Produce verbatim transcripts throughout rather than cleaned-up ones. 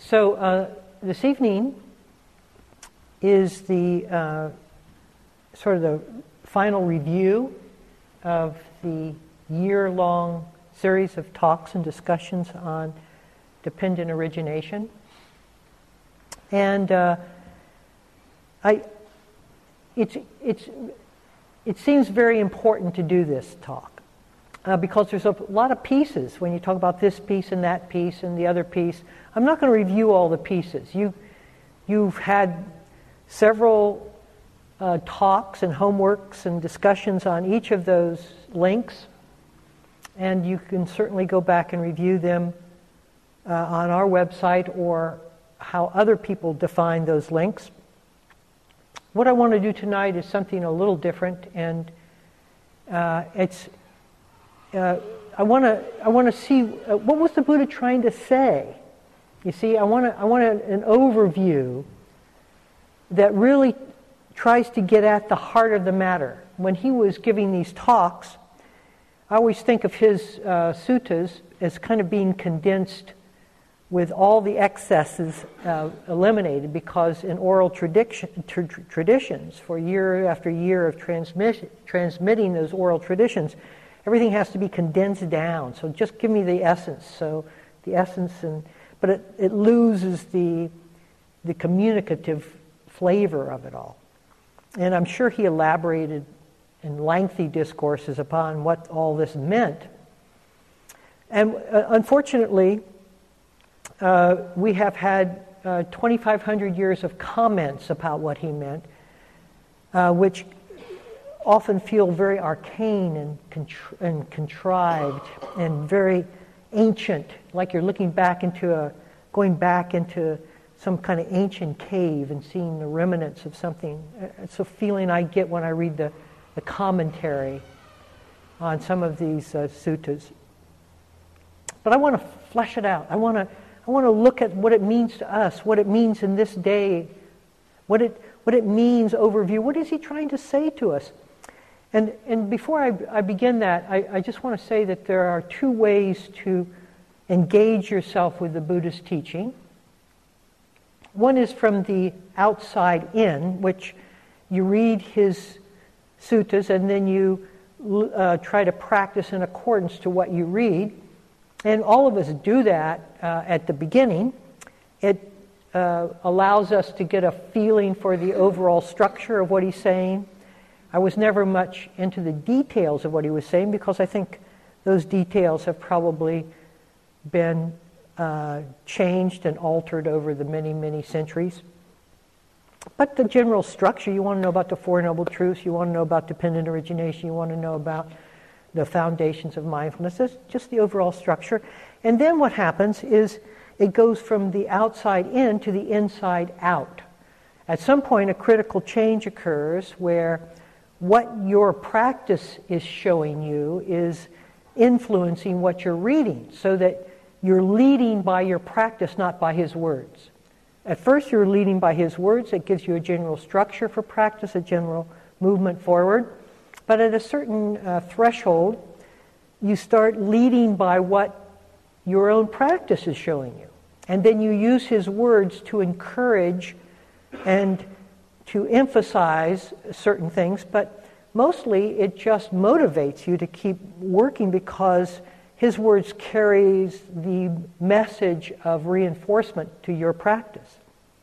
So uh, this evening is the uh, sort of the final review of the year-long series of talks and discussions on dependent origination. And uh, I, it's, it's, it seems very important to do this talk uh, because there's a lot of pieces when you talk about this piece and that piece and the other piece. I'm not going to review all the pieces. You, you've had several uh, talks and homeworks and discussions on each of those links, and you can certainly go back and review them uh, on our website or how other people define those links. What I want to do tonight is something a little different, and uh, it's uh, I want to I want to see uh, what was the Buddha trying to say. You see, I want to I want a, an overview that really tries to get at the heart of the matter. When he was giving these talks, I always think of his uh, suttas as kind of being condensed with all the excesses uh, eliminated, because in oral tradition, tr- traditions, for year after year of transmit, transmitting those oral traditions, everything has to be condensed down. So just give me the essence. So the essence, and but it, it loses the the communicative flavor of it all. And I'm sure he elaborated in lengthy discourses upon what all this meant. And uh, unfortunately, uh, we have had uh, twenty-five hundred years of comments about what he meant, uh, which often feel very arcane and, contri- and contrived and very ancient, like you're looking back into a, going back into some kind of ancient cave and seeing the remnants of something. It's a feeling I get when I read the, the commentary on some of these uh, suttas. But I want to flesh it out. I want to I want to look at what it means to us, what it means in this day, what it what it means overview. What is he trying to say to us? And and before I, I begin that, I, I just want to say that there are two ways to engage yourself with the Buddha's teaching. One is from the outside in, which you read his suttas and then you uh, try to practice in accordance to what you read. And all of us do that uh, at the beginning. It uh, allows us to get a feeling for the overall structure of what he's saying. I was never much into the details of what he was saying because I think those details have probably been uh, changed and altered over the many, many centuries. But the general structure, you want to know about the Four Noble Truths, you want to know about dependent origination, you want to know about the foundations of mindfulness. That's just the overall structure. And then what happens is it goes from the outside in to the inside out. At some point, a critical change occurs where what your practice is showing you is influencing what you're reading, so that you're leading by your practice, not by his words. At first, you're leading by his words. It gives you a general structure for practice, a general movement forward. But at a certain uh, threshold, you start leading by what your own practice is showing you. And then you use his words to encourage and to emphasize certain things, but mostly it just motivates you to keep working because his words carries the message of reinforcement to your practice.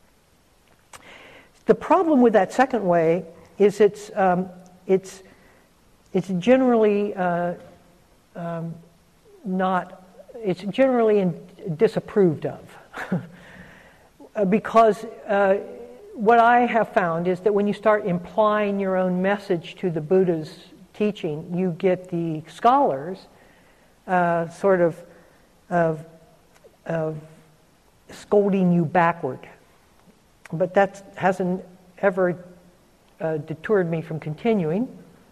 The problem with that second way is it's um, it's it's generally uh, um, not it's generally in, disapproved of because uh, what I have found is that when you start implying your own message to the Buddha's teaching, you get the scholars uh, sort of, of, of scolding you backward. But that hasn't ever uh, deterred me from continuing.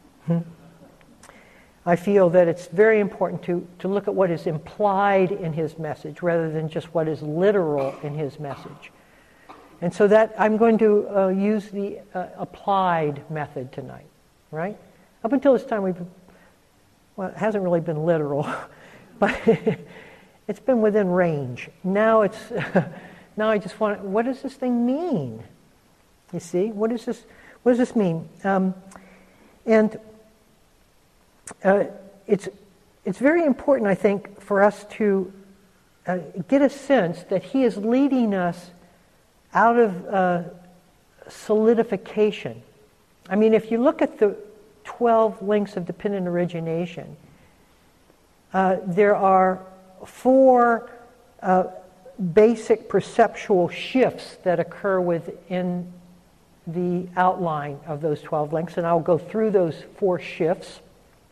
I feel that it's very important to, to look at what is implied in his message rather than just what is literal in his message. And so that I'm going to uh, use the uh, applied method tonight, right? Up until this time, we've been, well, it hasn't really been literal, but it's been within range. Now it's now I just want to, what does this thing mean? You see, what does this, what does this mean? Um, and uh, it's it's very important, I think, for us to uh, get a sense that he is leading us out of uh, solidification. I mean, if you look at the twelve links of dependent origination, uh, there are four uh, basic perceptual shifts that occur within the outline of those twelve links, and I'll go through those four shifts.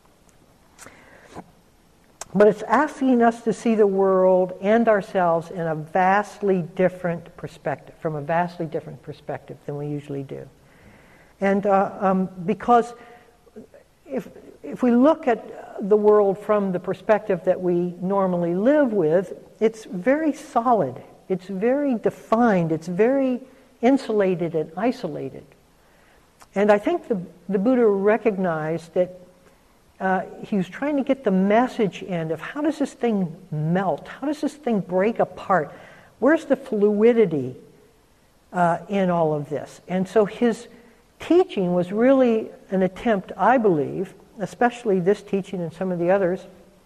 But it's asking us to see the world and ourselves in a vastly different perspective, from a vastly different perspective than we usually do. And uh, um, because if if we look at the world from the perspective that we normally live with, it's very solid, it's very defined, it's very insulated and isolated. And I think the, the Buddha recognized that uh, he was trying to get the message in of how does this thing melt? How does this thing break apart? Where's the fluidity uh, in all of this? And so his teaching was really an attempt, I believe, especially this teaching and some of the others,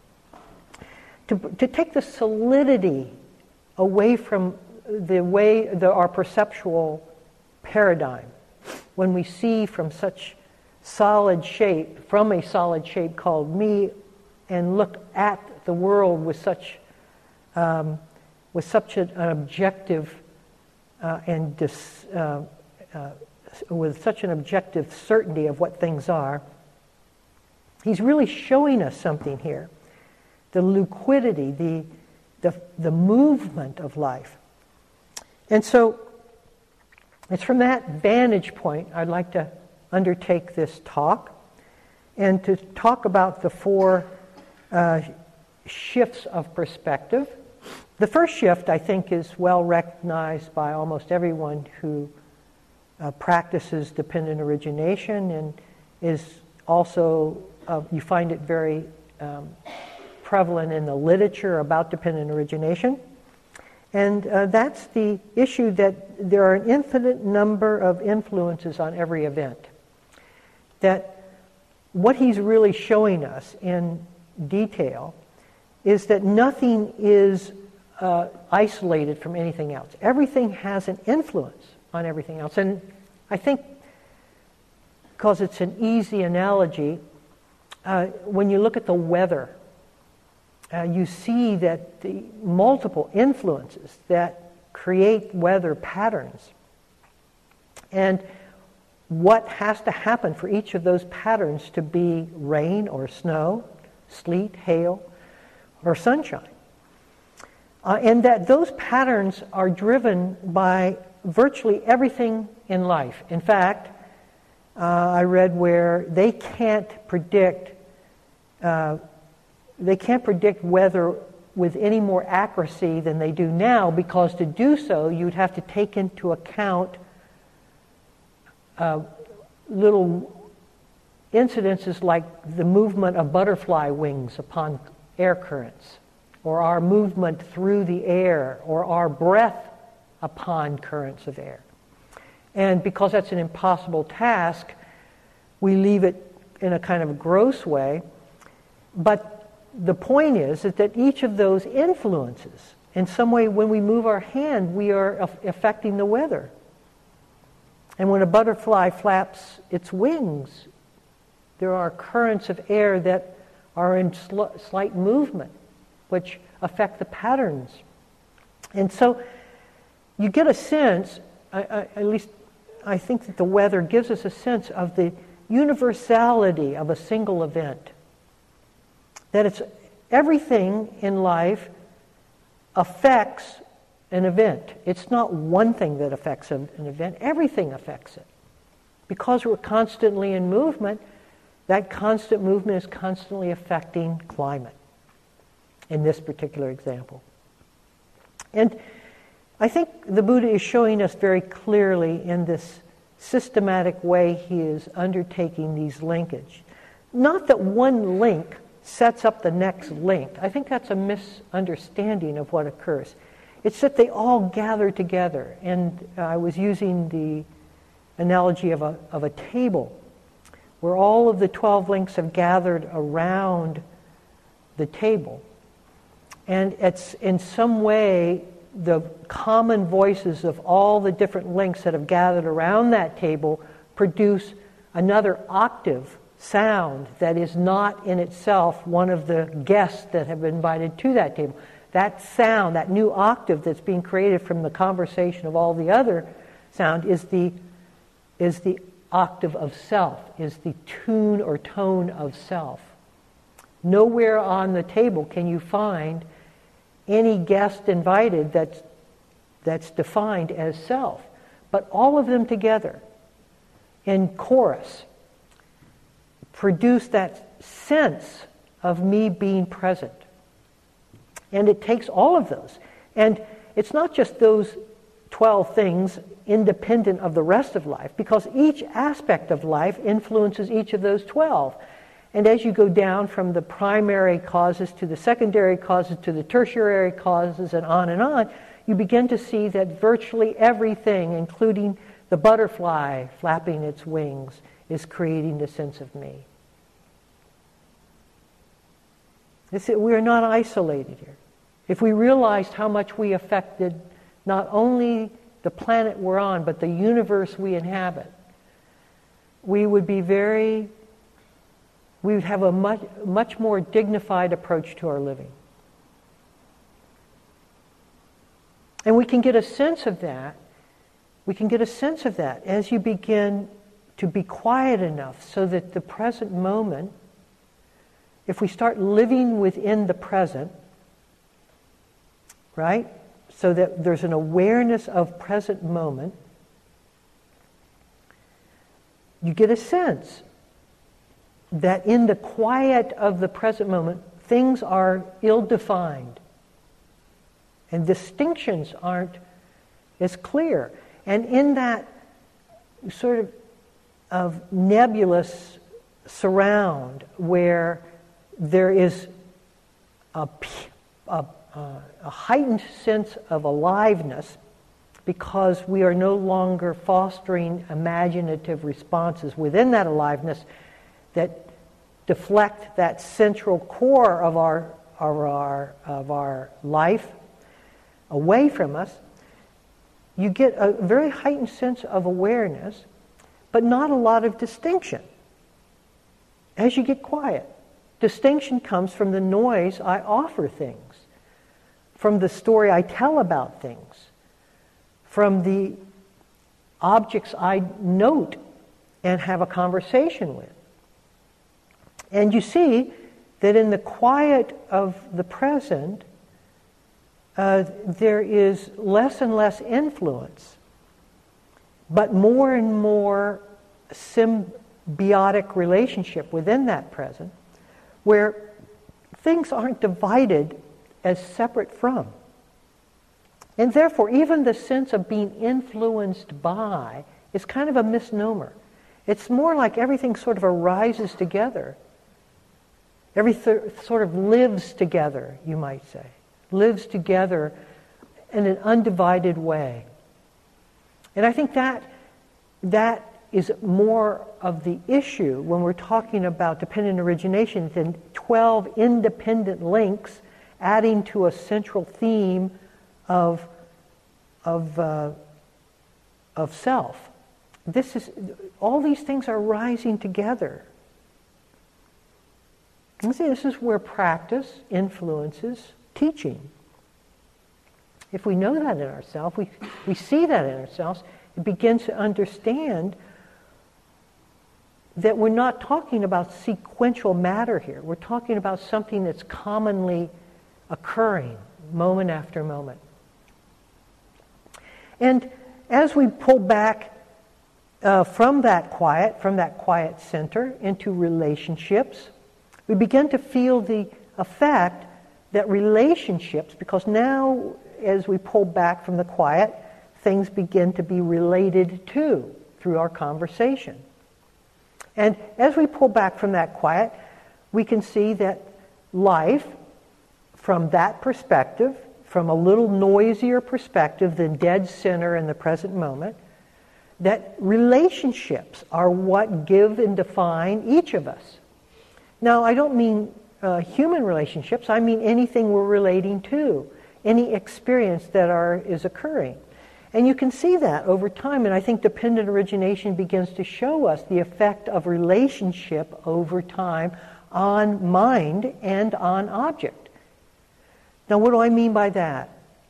to, to take the solidity away from the way, the, our perceptual paradigm. When we see from such solid shape, from a solid shape called me, and look at the world with such, um, with such an, an objective uh, and dis, uh, uh, with such an objective certainty of what things are, he's really showing us something here. The liquidity, the, the, the movement of life. And so it's from that vantage point I'd like to undertake this talk and to talk about the four uh, shifts of perspective. The first shift, I think, is well recognized by almost everyone who uh, practices dependent origination, and is also, uh, you find it very um, prevalent in the literature about dependent origination. And uh, that's the issue that there are an infinite number of influences on every event. That what he's really showing us in detail is that nothing is uh, isolated from anything else. Everything has an influence on everything else. And I think, because it's an easy analogy, uh, when you look at the weather, Uh, you see that the multiple influences that create weather patterns, and what has to happen for each of those patterns to be rain or snow, sleet, hail, or sunshine. Uh, and that those patterns are driven by virtually everything in life. In fact, uh, I read where they can't predict uh, They can't predict weather with any more accuracy than they do now, because to do so, you'd have to take into account uh, little incidences like the movement of butterfly wings upon air currents, or our movement through the air, or our breath upon currents of air. And because that's an impossible task, we leave it in a kind of gross way. But the point is that, that each of those influences, in some way, when we move our hand, we are affecting the weather. And when a butterfly flaps its wings, there are currents of air that are in sl- slight movement, which affect the patterns. And so you get a sense, I, I, at least I think that the weather gives us a sense of the universality of a single event. That it's everything in life affects an event. It's not one thing that affects an event. Everything affects it. Because we're constantly in movement, that constant movement is constantly affecting climate, in this particular example. And I think the Buddha is showing us very clearly in this systematic way he is undertaking these linkage. Not that one link sets up the next link. I think that's a misunderstanding of what occurs. It's that they all gather together. And I was using the analogy of a, of a table, where all of the twelve links have gathered around the table. And it's in some way the common voices of all the different links that have gathered around that table produce another octave sound that is not in itself one of the guests that have been invited to that table. That sound, that new octave that's being created from the conversation of all the other sound is the is the octave of self, is the tune or tone of self. Nowhere on the table can you find any guest invited that's that's defined as self, but all of them together in chorus produce that sense of me being present. And it takes all of those. And it's not just those twelve things independent of the rest of life, because each aspect of life influences each of those twelve. And as you go down from the primary causes to the secondary causes to the tertiary causes and on and on, you begin to see that virtually everything, including the butterfly flapping its wings, is creating the sense of me. It's that we are not isolated here. If we realized how much we affected not only the planet we're on, but the universe we inhabit, we would be very, we would have a much, much more dignified approach to our living. And we can get a sense of that, we can get a sense of that as you begin to be quiet enough so that the present moment, if we start living within the present, right? So that there's an awareness of present moment, you get a sense that in the quiet of the present moment, things are ill-defined. And distinctions aren't as clear. And in that sort of, of nebulous surround where there is a, a, a heightened sense of aliveness, because we are no longer fostering imaginative responses within that aliveness that deflect that central core of our of our of our life away from us, you get a very heightened sense of awareness, but not a lot of distinction. As you get quiet, distinction comes from the noise I offer things, from the story I tell about things, from the objects I note and have a conversation with. And you see that in the quiet of the present, uh, there is less and less influence, but more and more symbiotic relationship within that present, where things aren't divided as separate from. And therefore, even the sense of being influenced by is kind of a misnomer. It's more like everything sort of arises together. Everything sort of lives together, you might say. Lives together in an undivided way. And I think that that is more of the issue when we're talking about dependent origination than twelve independent links adding to a central theme of of uh, of self. This is all these things are rising together. And see, this is where practice influences teaching. If we know that in ourselves, we we see that in ourselves, it begins to understand that we're not talking about sequential matter here. We're talking about something that's commonly occurring moment after moment. And as we pull back uh, from that quiet, from that quiet center into relationships, we begin to feel the effect that relationships, because now as we pull back from the quiet, things begin to be related to through our conversation. And as we pull back from that quiet, we can see that life, from that perspective, from a little noisier perspective than dead center in the present moment, that relationships are what give and define each of us. Now, I don't mean uh, human relationships, I mean anything we're relating to, any experience that are, is occurring. And you can see that over time, and I think dependent origination begins to show us the effect of relationship over time on mind and on object. Now, what do I mean by that?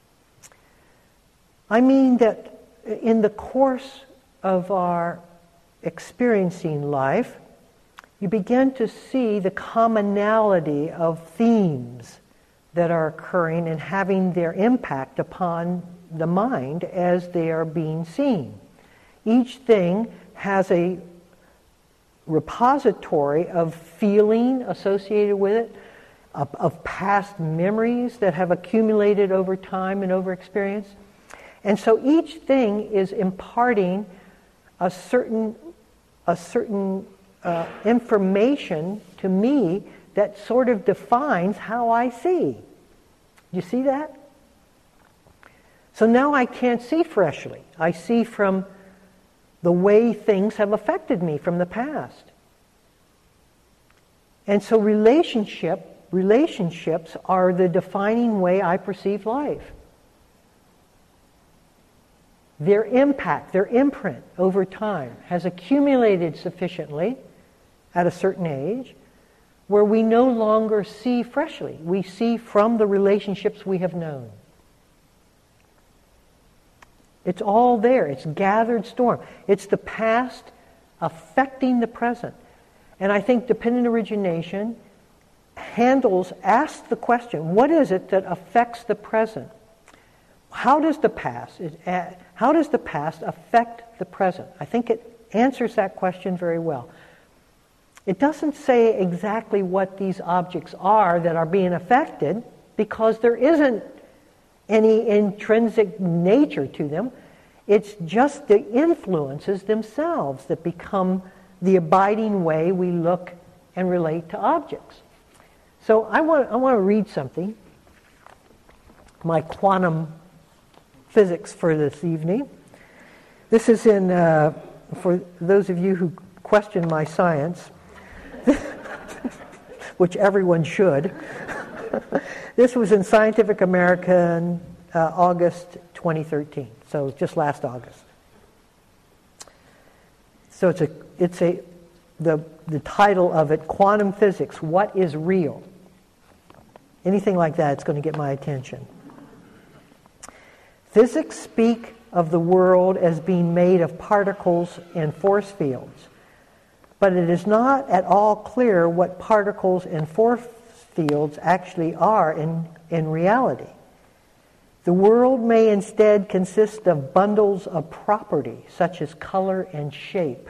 I mean that in the course of our experiencing life, you begin to see the commonality of themes that are occurring and having their impact upon the mind as they are being seen. Each thing has a repository of feeling associated with it, of, of past memories that have accumulated over time and over experience. And so each thing is imparting a certain, a certain uh, information to me that sort of defines how I see. You see that? So now I can't see freshly. I see from the way things have affected me from the past. And so relationship, relationships are the defining way I perceive life. Their impact, their imprint over time has accumulated sufficiently at a certain age where we no longer see freshly. We see from the relationships we have known. It's all there. It's gathered storm. It's the past affecting the present. And I think dependent origination handles, asks the question, what is it that affects the present? How does the past, how does the past affect the present? I think it answers that question very well. It doesn't say exactly what these objects are that are being affected, because there isn't any intrinsic nature to them. It's just the influences themselves that become the abiding way we look and relate to objects. So I want, I want to read something, my quantum physics for this evening. This is in, uh, for those of you who question my science, which everyone should. This was in Scientific American, uh, August twenty thirteen, so just last August. So it's a, it's a, the the title of it, Quantum Physics: What is Real? Anything like that, it's going to get my attention. Physics speak of the world as being made of particles and force fields, but it is not at all clear what particles and force fields actually are in, in reality. The world may instead consist of bundles of property, such as color and shape.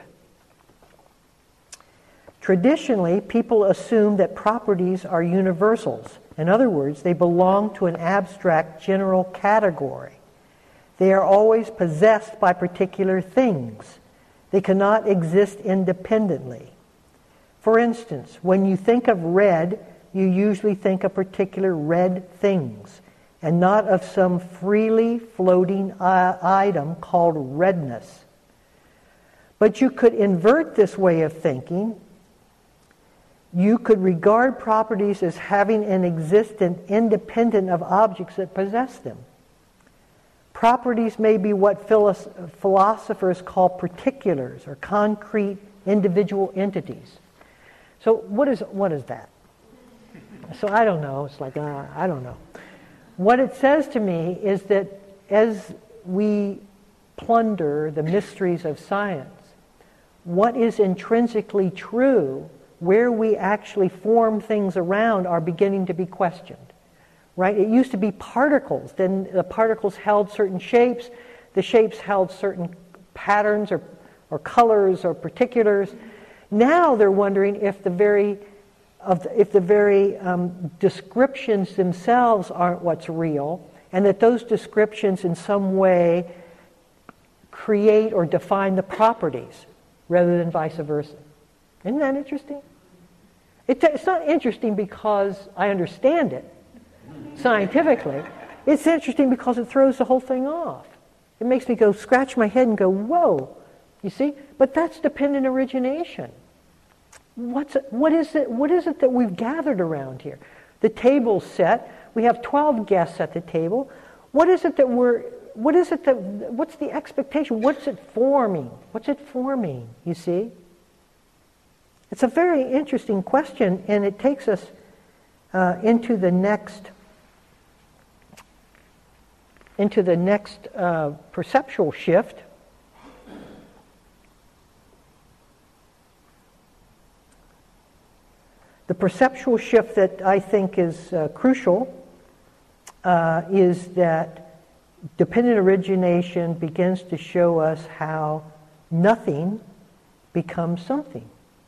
Traditionally, people assume that properties are universals. In other words, they belong to an abstract general category. They are always possessed by particular things. They cannot exist independently. For instance, when you think of red, you usually think of particular red things, and not of some freely floating uh, item called redness. But you could invert this way of thinking. You could regard properties as having an existence independent of objects that possess them. Properties may be what philosophers call particulars or concrete individual entities. So what is what is that? So I don't know. It's like, uh, I don't know. What it says to me is that as we plunder the mysteries of science, what is intrinsically true, where we actually form things around, are beginning to be questioned. Right? It used to be particles. Then the particles held certain shapes. The shapes held certain patterns or, or colors or particulars. Now they're wondering if the very of the, if the very um, descriptions themselves aren't what's real, and that those descriptions in some way create or define the properties rather than vice versa. Isn't that interesting? It, it's not interesting because I understand it scientifically. It's interesting because it throws the whole thing off. It makes me go scratch my head and go, whoa, you see? But that's dependent origination. What's it, what is it, what is it that we've gathered around here? The table's set. We have twelve guests at the table. What is it that we're, what is it that, what's the expectation? What's it forming? What's it forming, you see? It's a very interesting question, and it takes us uh, into the next, into the next uh, perceptual shift. The perceptual shift that I think is uh, crucial uh, is that dependent origination begins to show us how nothing becomes something.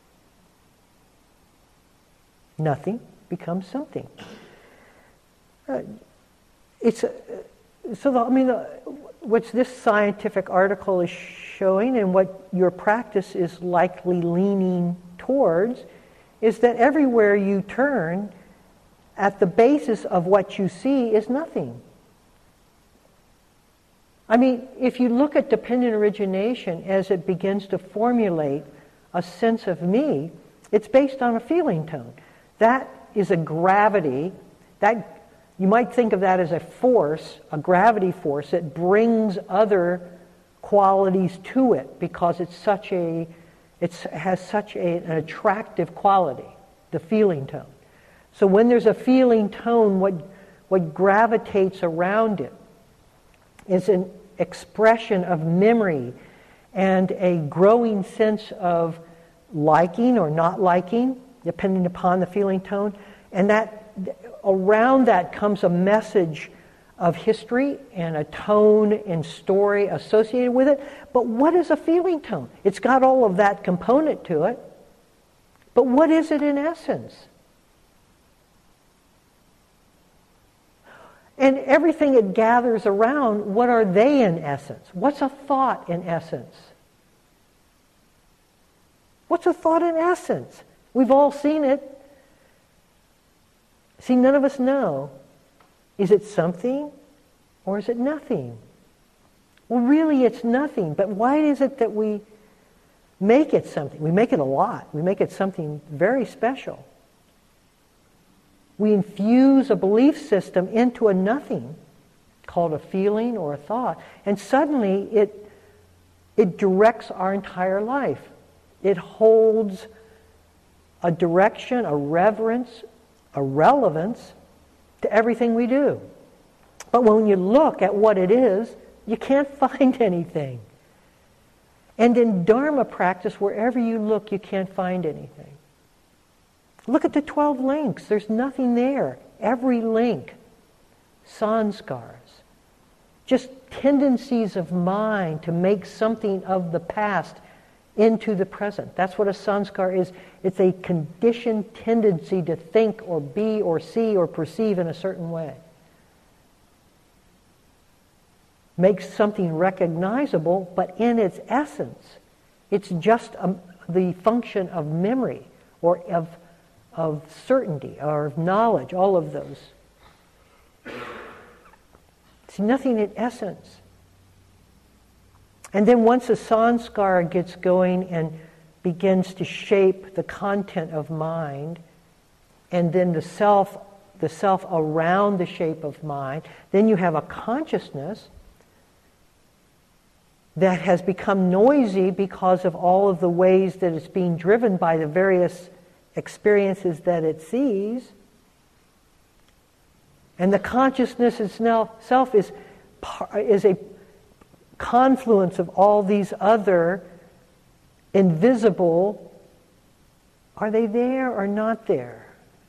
Nothing becomes something. Uh, it's uh, so. The, I mean, uh, what this scientific article is showing, and what your practice is likely leaning towards, is that everywhere you turn, at the basis of what you see is nothing. I mean, if you look at dependent origination as it begins to formulate a sense of me, it's based on a feeling tone. That is a gravity. That you might think of that as a force, a gravity force that brings other qualities to it because it's such a It has such a, an attractive quality, the feeling tone. So when there's a feeling tone, what, what gravitates around it is an expression of memory and a growing sense of liking or not liking, depending upon the feeling tone. And that around that comes a message of history and a tone and story associated with it. But what is a feeling tone? It's got all of that component to it. But what is it in essence? And everything it gathers around, what are they in essence? What's a thought in essence? What's a thought in essence? We've all seen it. See, none of us know. Is it something or is it nothing? Well, really it's nothing, but why is it that we make it something? We make it a lot. We make it something very special. We infuse a belief system into a nothing called a feeling or a thought, and suddenly it, it directs our entire life. It holds a direction, a reverence, a relevance to everything we do. But when you look at what it is, you can't find anything. And in Dharma practice, wherever you look, you can't find anything. Look at the twelve links. There's nothing there. Every link, sanskars, just tendencies of mind to make something of the past into the present. That's what a sanskar is. It's a conditioned tendency to think or be or see or perceive in a certain way. Makes something recognizable, but in its essence, it's just a, the function of memory or of, of certainty or of knowledge, all of those. It's nothing in essence. And then once a sanskara gets going and begins to shape the content of mind, and then the self, the self around the shape of mind, then you have a consciousness that has become noisy because of all of the ways that it's being driven by the various experiences that it sees. And the consciousness itself is, is a confluence of all these other invisible, are they there or not there?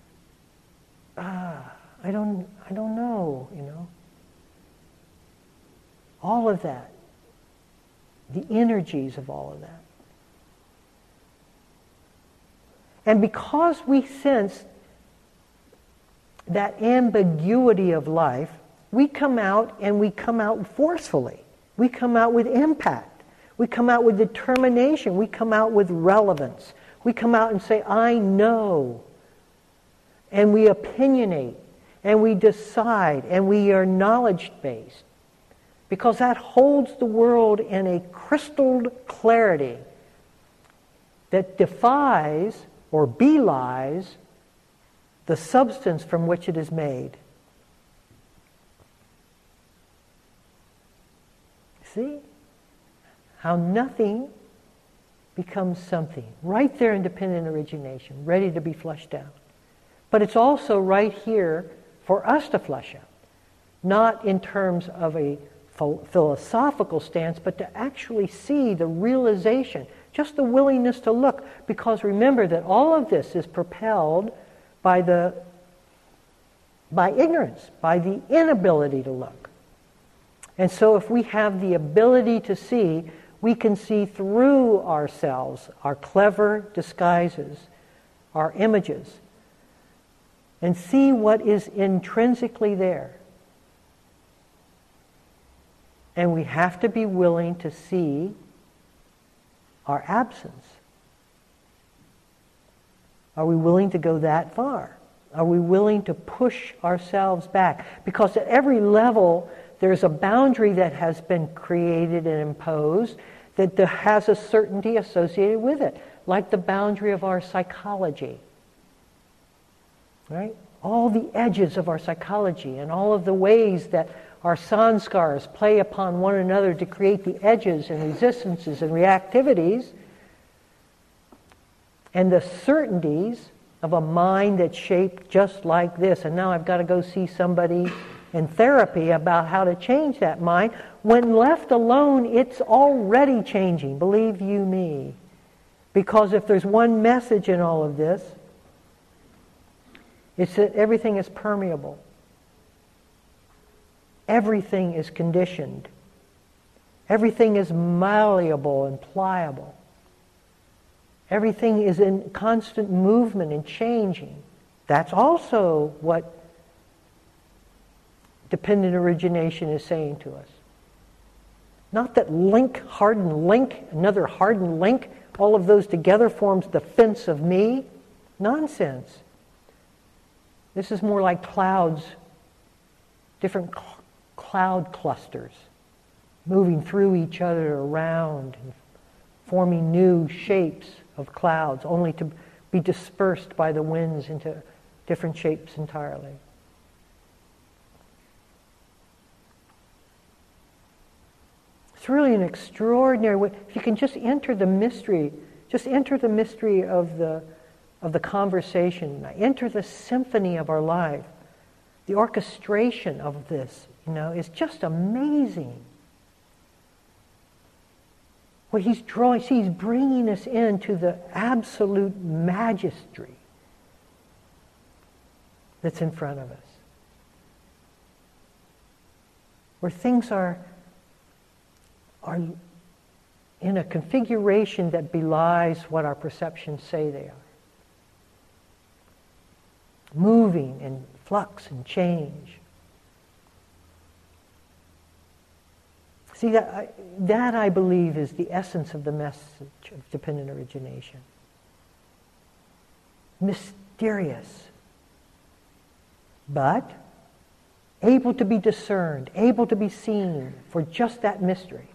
Ah, I don't I don't know, you know. All of that. The energies of all of that. And because we sense that ambiguity of life, we come out and we come out forcefully. We come out with impact. We come out with determination. We come out with relevance. We come out and say, I know. And we opinionate. and we decide, and we are knowledge-based, because that holds the world in a crystal clarity that defies or belies the substance from which it is made. See? How nothing becomes something. Right there in dependent origination, ready to be flushed out. But it's also right here for us to flush out. Not in terms of a philosophical stance, but to actually see the realization, just the willingness to look. Because remember that all of this is propelled by the by ignorance, by the inability to look. And so if we have the ability to see, we can see through ourselves, our clever disguises, our images, and see what is intrinsically there. And we have to be willing to see our absence. Are we willing to go that far? Are we willing to push ourselves back? Because at every level, there's a boundary that has been created and imposed that has a certainty associated with it, like the boundary of our psychology. Right? All the edges of our psychology and all of the ways that our sanskars play upon one another to create the edges and resistances and reactivities, and the certainties of a mind that's shaped just like this. And now I've got to go see somebody in therapy about how to change that mind. When left alone, it's already changing, believe you me. Because if there's one message in all of this, it's that everything is permeable. Everything is conditioned. Everything is malleable and pliable. Everything is in constant movement and changing. That's also what dependent origination is saying to us. Not that link, hardened link, another hardened link, all of those together forms the fence of me. Nonsense. This is more like clouds, different cl- cloud clusters, moving through each other around and forming new shapes of clouds, only to be dispersed by the winds into different shapes entirely. It's really an extraordinary way. If you can just enter the mystery, just enter the mystery of the of the conversation, enter the symphony of our life. The orchestration of this, you know, is just amazing. What he's drawing, see, he's bringing us into the absolute magistry that's in front of us. Where things are, are in a configuration that belies what our perceptions say they are. Moving and flux and change. See, that I, that I believe is the essence of the message of dependent origination. Mysterious, but able to be discerned, able to be seen for just that mystery.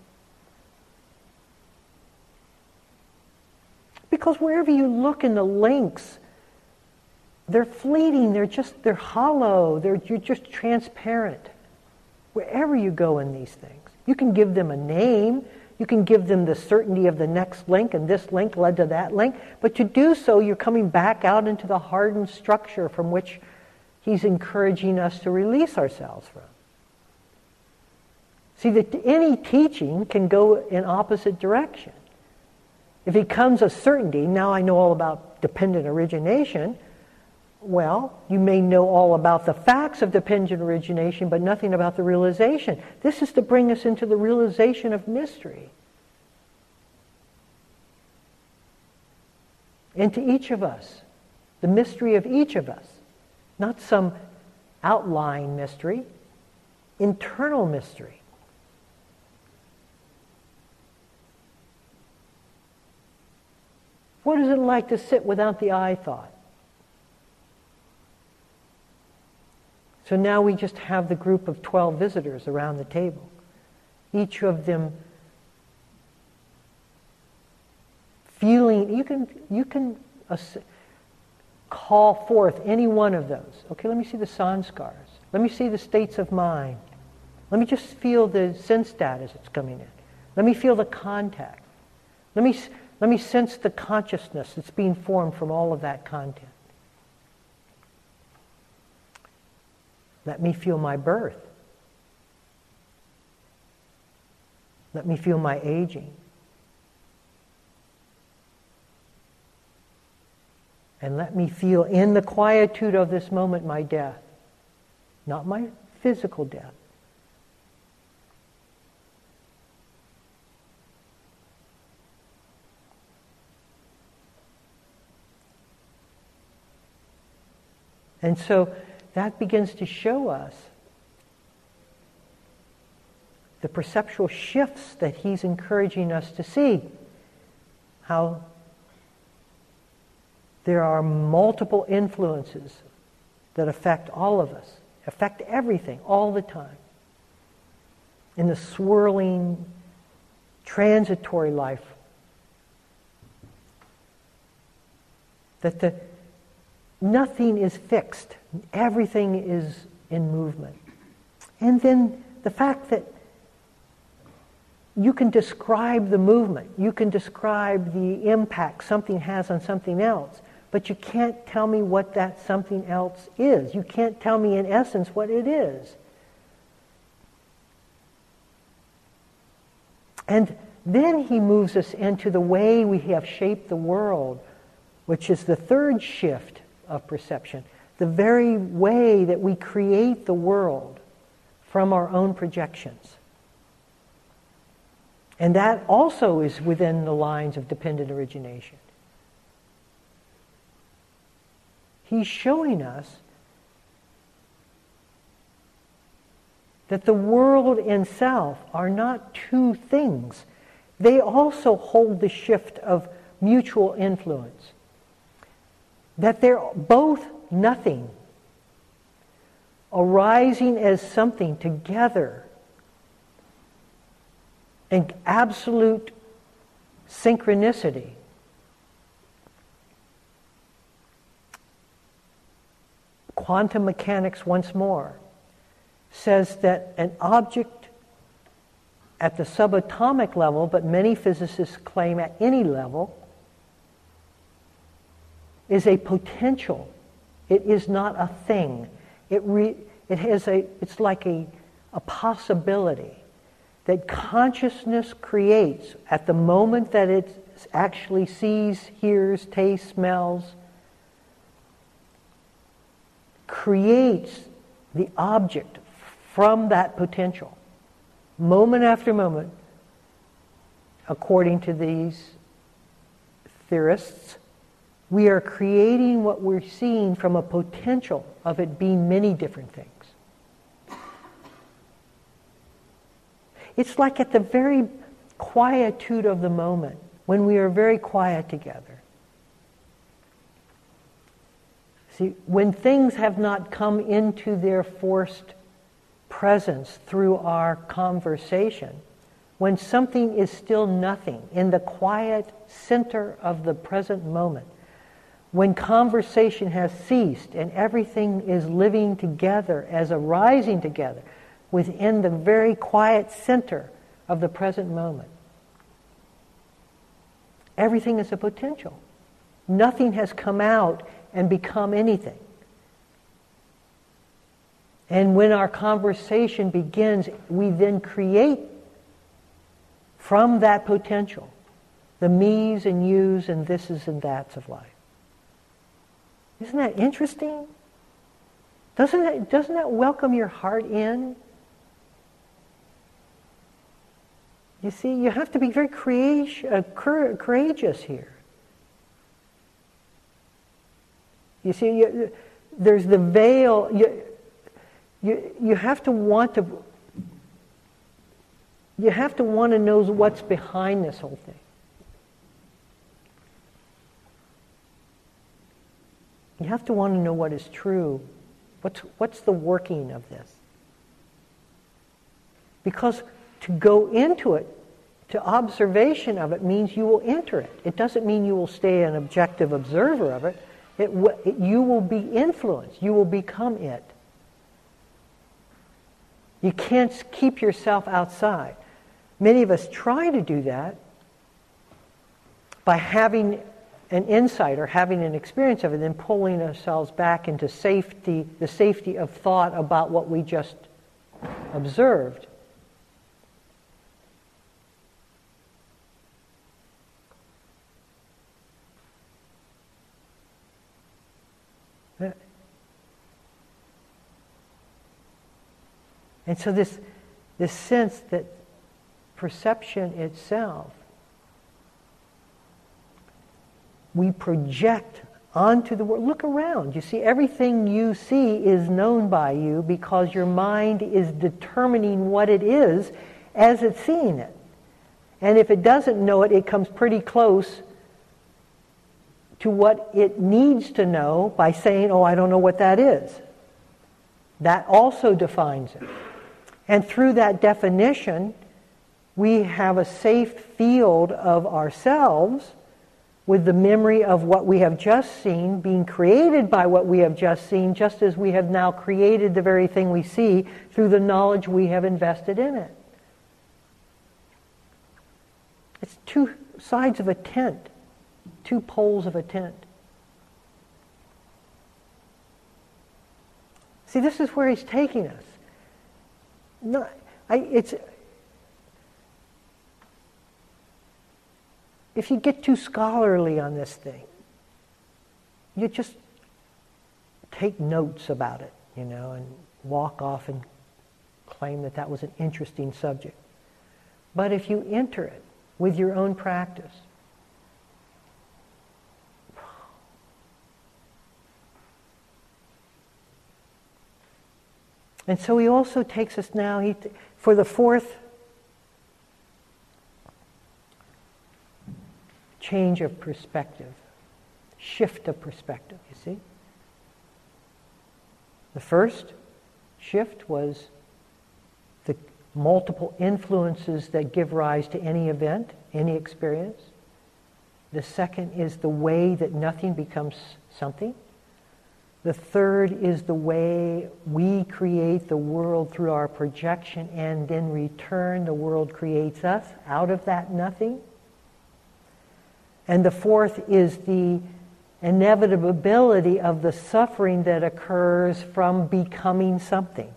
Because wherever you look in the links, they're fleeting, they're just, they're hollow, they're you're just transparent. Wherever you go in these things. You can give them a name, you can give them the certainty of the next link, and this link led to that link, but to do so, you're coming back out into the hardened structure from which he's encouraging us to release ourselves from. See, that any teaching can go in opposite direction. If it becomes a certainty, now I know all about dependent origination, well, you may know all about the facts of dependent origination, but nothing about the realization. This is to bring us into the realization of mystery. Into each of us. The mystery of each of us. Not some outlying mystery. Internal mystery. What is it like to sit without the I thought? So now we just have the group of twelve visitors around the table. Each of them feeling, you can, you can uh, call forth any one of those. Okay, let me see the sanskars. Let me see the states of mind. Let me just feel the sense data as it's coming in. Let me feel the contact. Let me, let me sense the consciousness that's being formed from all of that content. Let me feel my birth. Let me feel my aging. And let me feel in the quietude of this moment my death. Not my physical death. And so that begins to show us the perceptual shifts that he's encouraging us to see. How there are multiple influences that affect all of us, affect everything all the time. In the swirling, transitory life, that the nothing is fixed. Everything is in movement. And then the fact that you can describe the movement, you can describe the impact something has on something else, but you can't tell me what that something else is. You can't tell me in essence what it is. And then he moves us into the way we have shaped the world, which is the third shift of perception. The very way that we create the world from our own projections. And that also is within the lines of dependent origination. He's showing us that the world and self are not two things. They also hold the shift of mutual influence. That they're both nothing, arising as something together in absolute synchronicity. Quantum mechanics, once more, says that an object at the subatomic level, but many physicists claim at any level, is a potential. It is not a thing. It re, it has a. It's like a, a possibility that consciousness creates at the moment that it actually sees, hears, tastes, smells. Creates the object from that potential, moment after moment, according to these theorists. We are creating what we're seeing from a potential of it being many different things. It's like at the very quietude of the moment, when we are very quiet together. See, when things have not come into their forced presence through our conversation, when something is still nothing, in the quiet center of the present moment, when conversation has ceased and everything is living together as arising together within the very quiet center of the present moment. Everything is a potential. Nothing has come out and become anything. And when our conversation begins, we then create from that potential the me's and you's and this's and that's of life. Isn't that interesting? Doesn't that, doesn't that welcome your heart in? You see, you have to be very courageous here. You see, you, there's the veil. You, you, you have to want to. You have to want to know what's behind this whole thing. You have to want to know what is true. What's, what's the working of this? Because to go into it, to observation of it, means you will enter it. It doesn't mean you will stay an objective observer of it. It, it you will be influenced. You will become it. You can't keep yourself outside. Many of us try to do that by having an insight or having an experience of it, then pulling ourselves back into safety, the safety of thought about what we just observed. And so this, this sense that perception itself, we project onto the world. Look around. You see, everything you see is known by you because your mind is determining what it is as it's seeing it. And if it doesn't know it, it comes pretty close to what it needs to know by saying, oh, I don't know what that is. That also defines it. And through that definition, we have a safe field of ourselves with the memory of what we have just seen being created by what we have just seen, just as we have now created the very thing we see through the knowledge we have invested in it. It's two sides of a tent, two poles of a tent. See, this is where he's taking us. No, I, it's if you get too scholarly on this thing, you just take notes about it, you know, and walk off and claim that that was an interesting subject. But if you enter it with your own practice, and so he also takes us now he, for the fourth change of perspective, shift of perspective, you see? The first shift was the multiple influences that give rise to any event, any experience. The second is the way that nothing becomes something. The third is the way we create the world through our projection, and in return the world creates us out of that nothing. And the fourth is the inevitability of the suffering that occurs from becoming something.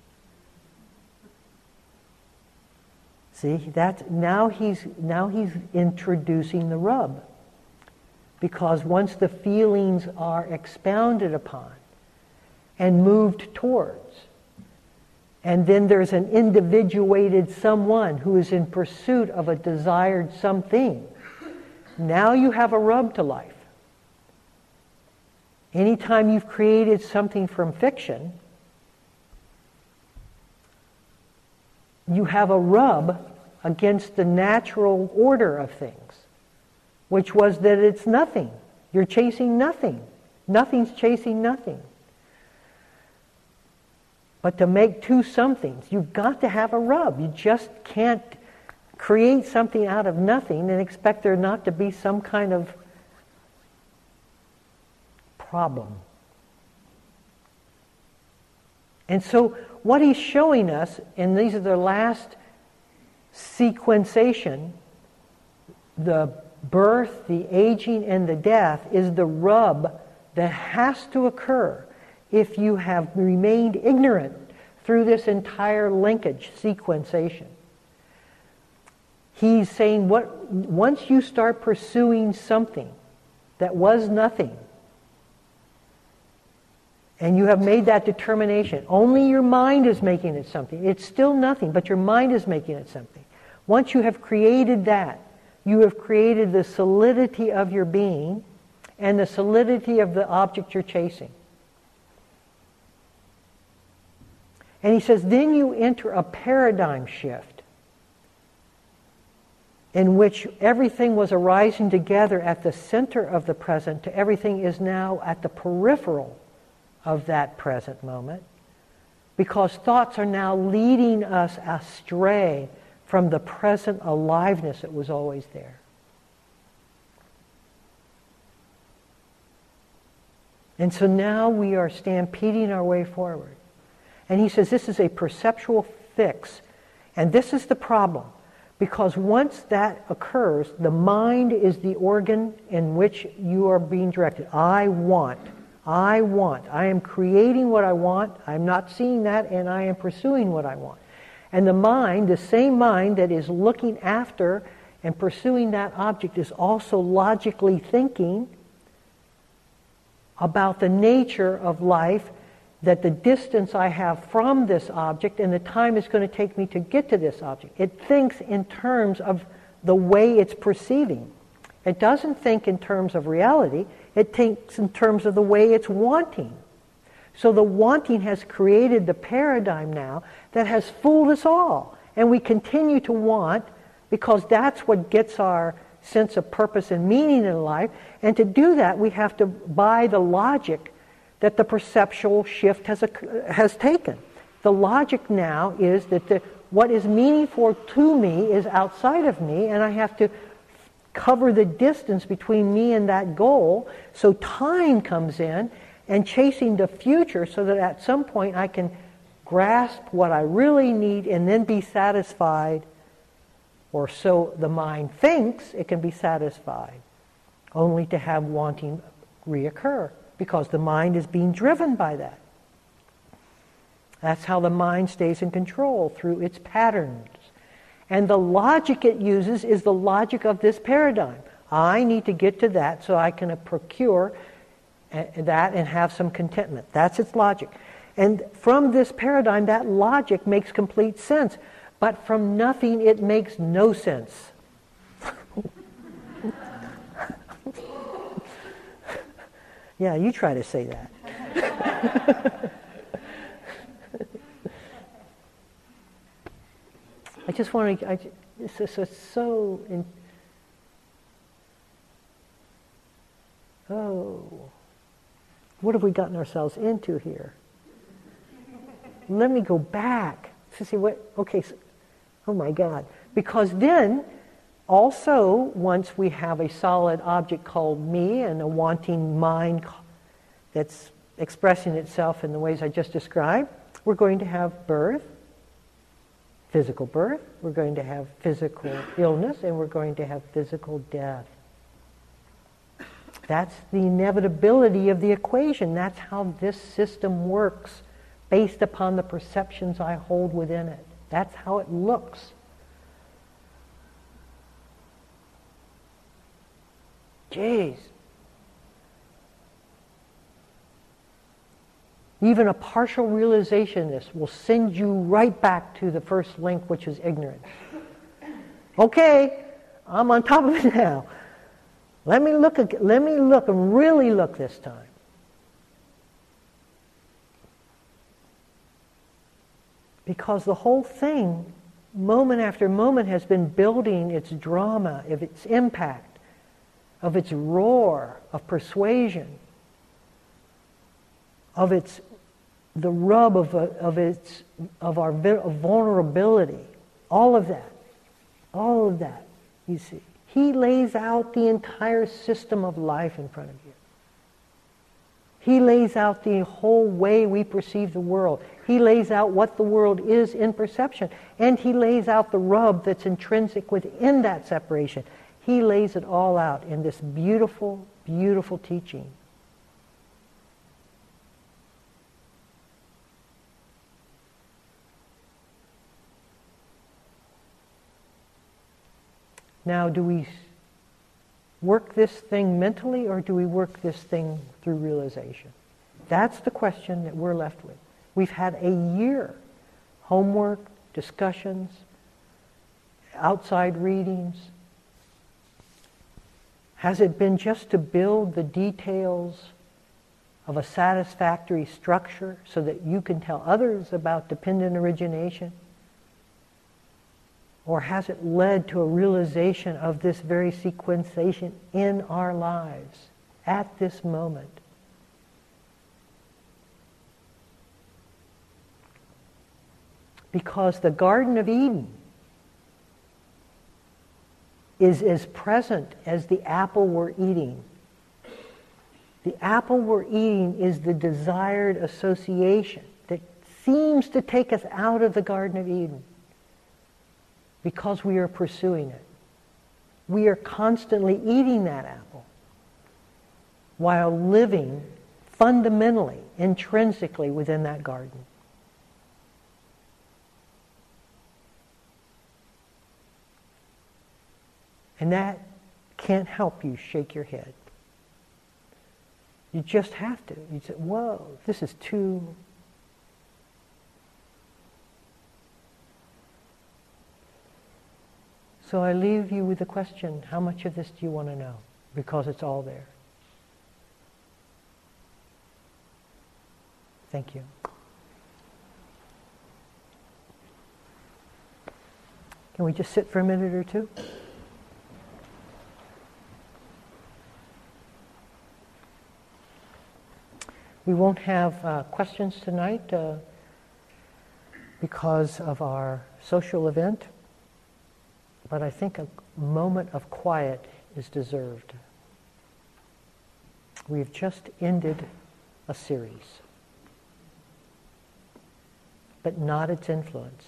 See, that's, now he's now he's introducing the rub. Because once the feelings are expounded upon and moved towards, and then there's an individuated someone who is in pursuit of a desired something, now you have a rub to life. Anytime you've created something from fiction, you have a rub against the natural order of things, which was that it's nothing. You're chasing nothing. Nothing's chasing nothing. But to make two somethings, you've got to have a rub. You just can't create something out of nothing and expect there not to be some kind of problem. And so what he's showing us, and these are the last sequenciation, the birth, the aging, and the death, is the rub that has to occur if you have remained ignorant through this entire linkage, sequenciation. He's saying, what once you start pursuing something that was nothing, and you have made that determination, only your mind is making it something. It's still nothing, but your mind is making it something. Once you have created that, you have created the solidity of your being and the solidity of the object you're chasing. And he says, then you enter a paradigm shift in which everything was arising together at the center of the present to everything is now at the peripheral of that present moment, because thoughts are now leading us astray from the present aliveness that was always there. And so now we are stampeding our way forward. And he says this is a perceptual fix. And this is the problem. Because once that occurs, the mind is the organ in which you are being directed. I want. I want. I am creating what I want. I'm not seeing that, and I am pursuing what I want. And the mind, the same mind that is looking after and pursuing that object, is also logically thinking about the nature of life, that the distance I have from this object and the time it's going to take me to get to this object. It thinks in terms of the way it's perceiving. It doesn't think in terms of reality. It thinks in terms of the way it's wanting. So the wanting has created the paradigm now that has fooled us all. And we continue to want because that's what gets our sense of purpose and meaning in life. And to do that, we have to buy the logic that the perceptual shift has, has taken. The logic now is that the, what is meaningful to me is outside of me, and I have to cover the distance between me and that goal. So time comes in, and chasing the future so that at some point I can grasp what I really need and then be satisfied, or so the mind thinks it can be satisfied, only to have wanting reoccur, because the mind is being driven by that. That's how the mind stays in control, through its patterns. And the logic it uses is the logic of this paradigm. I need to get to that so I can procure that and have some contentment. That's its logic. And from this paradigm, that logic makes complete sense. But from nothing, it makes no sense. Yeah, you try to say that. I just want to, I, this is so, in, oh, what have we gotten ourselves into here? Let me go back to see what, okay, so, oh my God. Because then, also, once we have a solid object called me and a wanting mind that's expressing itself in the ways I just described, we're going to have birth, physical birth, we're going to have physical illness, and we're going to have physical death. That's the inevitability of the equation. That's how this system works, based upon the perceptions I hold within it. That's how it looks. Jeez. Even a partial realization of this will send you right back to the first link, which is ignorance. Okay, I'm on top of it now. Let me look. Let me look and really look this time. Because the whole thing, moment after moment, has been building its drama, of its impact, of its roar, of persuasion, of its the rub of, of its of our vulnerability, all of that, all of that. You see, he lays out the entire system of life in front of you. He lays out the whole way we perceive the world. He lays out what the world is in perception. And he lays out the rub that's intrinsic within that separation. He lays it all out in this beautiful, beautiful teaching. Now, do we work this thing mentally, or do we work this thing through realization? That's the question that we're left with. We've had a year. Homework, discussions, outside readings. Has it been just to build the details of a satisfactory structure so that you can tell others about dependent origination? Or has it led to a realization of this very sequenciation in our lives at this moment? because the Garden of Eden is as present as the apple we're eating. The apple we're eating is the desired association that seems to take us out of the Garden of Eden because we are pursuing it. We are constantly eating that apple while living fundamentally, intrinsically within that garden. And that can't help you shake your head. You just have to. You say, whoa, this is too... So I leave you with the question, how much of this do you want to know? Because it's all there. Thank you. Can we just sit for a minute or two? We won't have uh, questions tonight uh, because of our social event, but I think a moment of quiet is deserved. We've just ended a series, but not its influence.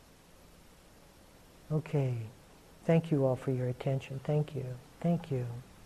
Okay. Thank you all for your attention. Thank you. Thank you.